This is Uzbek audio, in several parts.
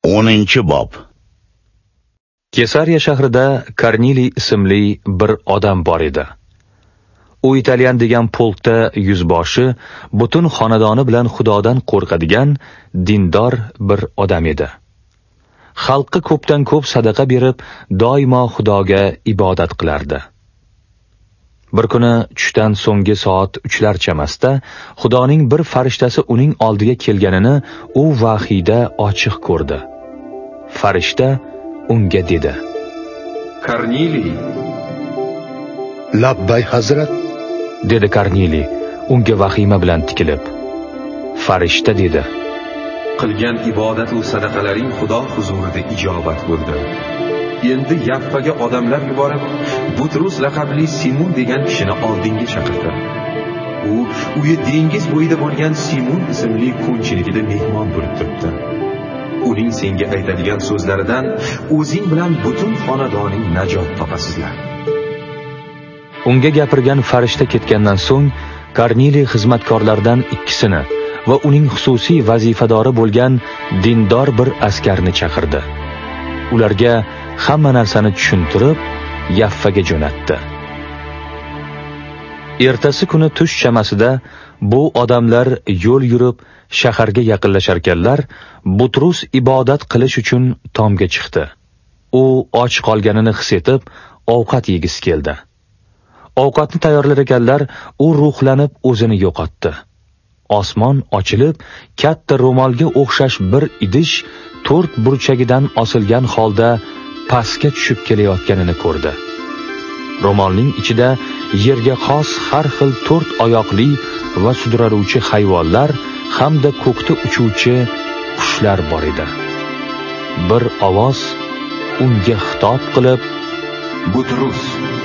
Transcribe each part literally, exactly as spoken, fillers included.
o'ninchi bob. Kesariya shahrida Kornili ismli bir odam bor edi. U Italyan degan polkda yuzboshi, butun xonadoni bilan Xudodan qo'rqadigan dindor bir odam edi. Xalqqa ko'pdan ko'p sadaqa berib, doimo Xudoga ibodat qilardi. Bir kuni tushdan so'nggi soat uchlar chamasida Xudoning bir farishtasi uning oldiga kelganini u vahiyda ochiq ko'rdi. Farishta unga dedi: Kornili. Labbay hazrat, dedi Kornili unga vahima bilan tikilib. Farishta dedi: Qilgan ibodat va sadaqalaring Xudo huzurida ijobat bo'ldi. Endi Yaffaga odamlar yuborib, Butrus laqabli Simon degan kishini oldinga chaqirdi. U uyi dengiz bo'yida bo'lgan Simon ismli ko'nchiligida mehmon bo'lib turibdi. Uning senga aytadigan so'zlaridan o'zing bilan butun xonadoning najot topasizlar. Unga gapirgan farishta ketgandan so'ng Kornili xizmatkorlardan ikkisini va uning xususiy vazifadori bo'lgan dindor bir askarni chaqirdi. Ularga hamma narsani tushuntirib, Yaffaga jo'natdi. Ertasi kuni tush chamasida bu odamlar yo'l yurib shaharga yaqinlasharkanlar, Butrus ibodat qilish uchun tomga chiqdi. U och qolganini his etib, ovqat yegisi keldi. Ovqatni tayyorlar ekanlar, u ruhlanib o'zini yo'qotdi. Osmon ochilib, katta ro'molga o'xshash bir idish to'rt burchagidan osilgan holda pastga tushib kelayotganini ko'rdi. Ro'molning ichida yerga xos har xil to'rt oyoqli va sudraruvchi hayvonlar hamda ko'kda uchuvchi qushlar bor edi. Bir ovoz unga xitob qilib: Butrus,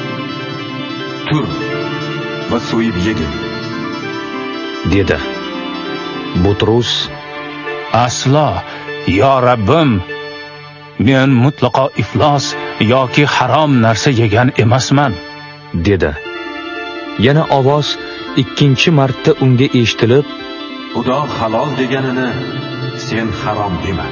tur va so'yib yegin, dedi. Butrus: Aslo, yo Rabbim, men mutlaqo iflos yoki harom narsa yegan emasman, dedi. Yana ovoz ikkinchi marta unga eshitilib: Xudo halol deganini sen harom dema,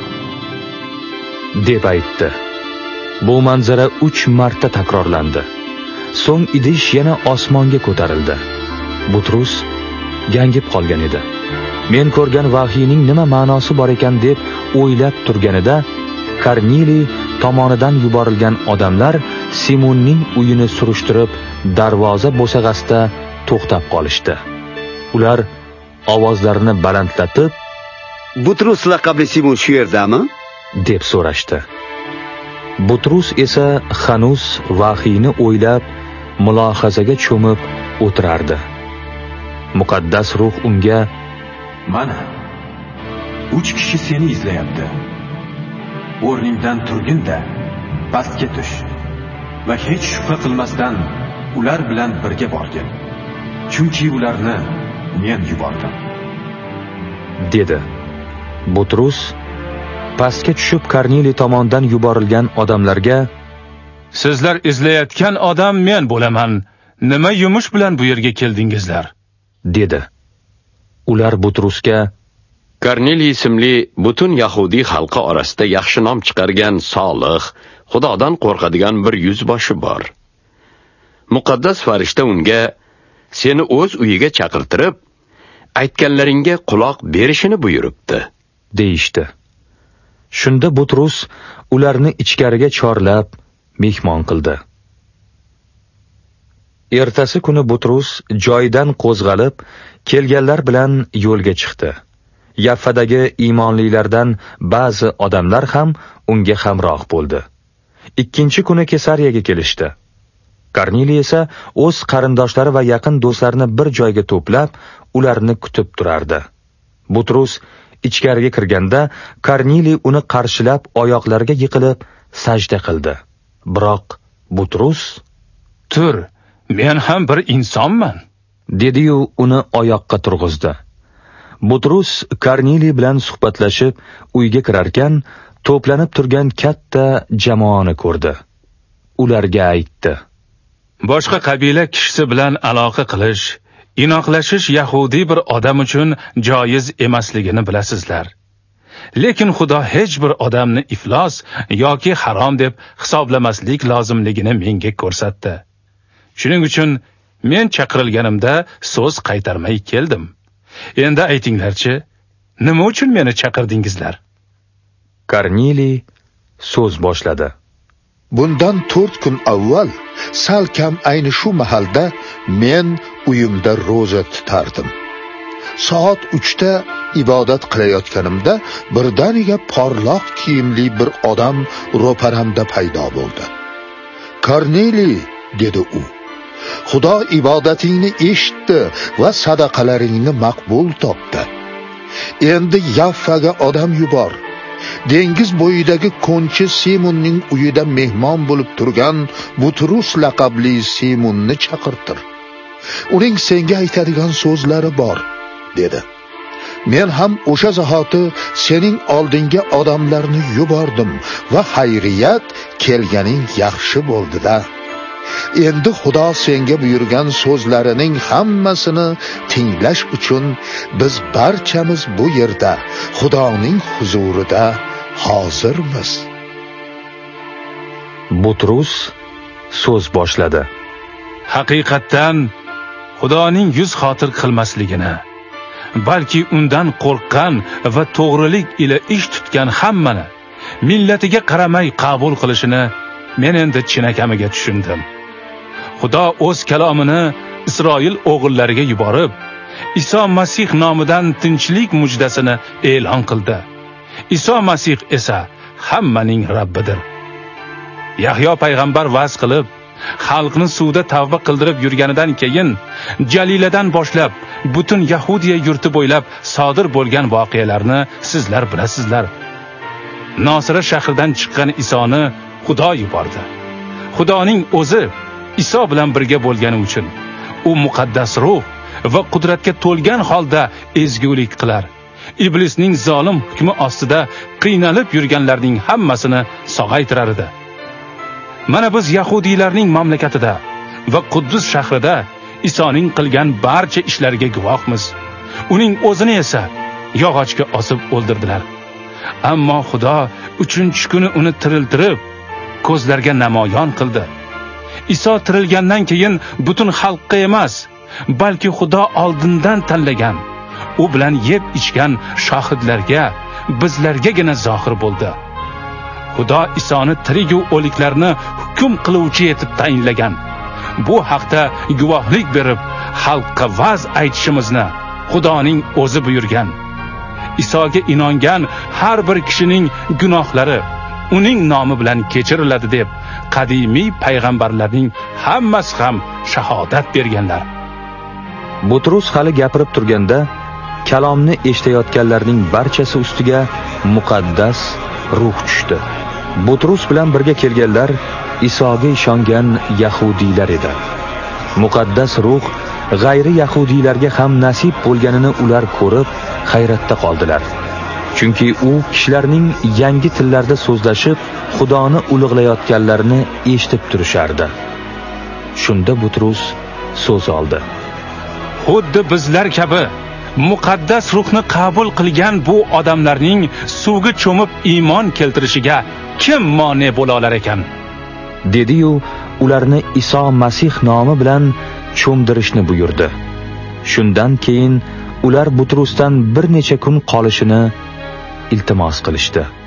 deb aytdi. Bu manzara uch marta takrorlandi. So'ng idish yana osmonga ko'tarildi. Butrus gangib qolgan edi. Men ko'rgan vahiyning nima ma'nosi bor ekan deb o'ylab turganida, Kornili tomonidan yuborilgan odamlar Simonning uyini surishtirib, darvoza bo'sag'asida to'xtab qolishdi. Ular ovozlarini balandlatib: Butrus laqabli Simon shu yerdami? deb so'rashdi. Butrus esa hanuz vahiyni o'ylab, mulohazaga cho'mib o'tirardi. Muqaddas ruh unga: Mana, uch kishi seni izlayapti. O'rningdan turgin-da, pastga tush va hech shubha qilmasdan ular bilan birga borgin. Chunki ularni men yubordim, dedi. Butrus pastga tushib Kornili tomonidan yuborilgan odamlarga: Sizlar izlayotgan odam men bo'laman. Nima yumush bilan bu yerga keldingizlar? dedi. Ular Butrusga: Kornili ismli butun Yahudiy xalqi orasida yaxshi nom chiqargan solih, Xudodan qo'rqadigan bir yuzboshi bor. Muqaddas farishta unga seni o'z uyiga chaqirtirib, aytganlaringga quloq berishini buyuribdi, deyishdi. Shunda Butrus ularni ichkariga chorlab mehmon qildi. Ertasi kuni Butrus joyidan qo'zg'alib, kelganlar bilan yo'lga chiqdi. Yaffadagi iymonlilardan ba'zi odamlar ham unga hamroh bo'ldi. Ikkinchi kuni Kesariyaga kelishdi. Kornili esa o'z qarindoshlari va yaqin do'stlarini bir joyga to'plab, ularni kutib turardi. Butrus ichkariga kirganda Kornili uni qarshilab oyoqlariga yiqilib sajda qildi. Biroq Butrus: Tur, men ham bir insonman, dedi-yu uni oyoqqa turg'izdi. Butrus Kornili bilan suhbatlashib uyga kirarkan, to'planib turgan katta jamoani ko'rdi. Ularga aytdi: Boshqa qabila kishisi bilan aloqa qilish, inoqlashish yahudiy bir odam uchun joiz emasligini bilasizlar. lekin Xudo hech bir odamni iflos yoki harom deb hisoblamaslik lozimligini menga ko'rsatdi. Shuning uchun men chaqirilganimda so'z qaytarmay keldim. Endi aytinglarchi, nima uchun meni chaqirdingizlar? Korneliy so'z boshladi. Bundan to'rt kun avval salkam ayni shu mahalda men uyimda roza tutardim. Soat uchda ibodat qilayotganimda birdaniga porloq kiyimli bir odam ro'paramda paydo bo'ldi. "Korneliy", dedi u. "Xudo ibodatingni eshitdi va sadaqalaringni maqbul topdi. Endi Yaffaga odam yubor. Dengiz bo'yidagi konchi Simonning uyida mehmon bo'lib turgan Butrus laqabli Simonni chaqirtir. Uning senga aytadigan so'zlari bor", dedi. Men ham o'sha zahoti sening oldinga odamlarni yubordim va xayriyat kelganing yaxshi bo'ldi-da. Endi Xudo senga buyurgan so'zlarining hammasini tinglash uchun biz barchamiz bu yerda Xudoning huzurida hozirmiz. Butrus so'z boshladi. Haqiqatdan Xudoning yuz xotir qilmasligini, balki undan qo'rqqan va to'g'rilik ila ish tutgan hammani millatiga qaramay qabul qilishini men endi chinakamiga tushundim. Xudo o'z kalomini Isroil o'g'illariga yuborib, Iso Masih nomidan tinchlik mujdasini e'lon qildi. Iso Masih esa hammaning Rabbidir. Yahyo payg'ambar va'z qilib, xalqni suvda tavba qildirib yurganidan keyin Jaliladan boshlab butun Yahudiya yurti bo'ylab sodir bo'lgan voqealarni sizlar bilasizlar. Nosira shahridan chiqqan Isoni Xudo yubordi. Xudoning o'zi Iso bilan birga bo'lgani uchun u muqaddas ruh va qudratga to'lgan holda ezgulik qilar. Iblisning zolim hukmi ostida qiynalib yurganlarning hammasini sog'aytirar edi. Mana biz Yahudiylarning mamlakatida va Quddus shahrida Isoning qilgan barcha ishlariga guvohmiz. Uning o'zini esa yog'ochga osib o'ldirdilar. Ammo Xudo uchinchi kuni uni tiriltirib, ko'zlarga namoyon qildi. Iso tirilgandan keyin butun xalqqa emas, balki Xudo oldindan tanlagan, u bilan yeb ichgan shohidlarga, bizlargagina zohir bo'ldi. Xudo Isoni tirigu o'liklarni hukm qiluvchi etib tayinlagan. Bu haqda guvohlik berib, xalqqa va'z aytishimizni Xudoning o'zi buyurgan. Isoga inongan har bir kishining gunohlari uning nomi bilan kechiriladi deb qadimiy payg'ambarlarning hammasi ham shahodat berganlar. Butrus hali gapirib turganda kalomni eshitayotganlarning barchasi ustiga muqaddas ruh tushdi. Butrus bilan birga kelganlar Isoga ishongan yahudiylar edi. Muqaddas ruh g'ayri yahudiylarga ham nasib bo'lganini ular ko'rib hayratda qoldilar. Chunki u kishilarning yangi tillarda so'zlashib, Xudoni ulug'layotganlarini eshitib turishardi. Shunda Butrus so'z oldi. Xuddi bizlar kabi muqaddas ruhni qabul qilgan bu odamlarning suvga cho'mib iymon keltirishiga kim mane bo'la olar ekan? Dedi-yu, ularni Iso Masih nomi bilan cho'mdirishni buyurdi. Shundan keyin ular Butrusdan bir necha kun qolishini iltimos qilishdi.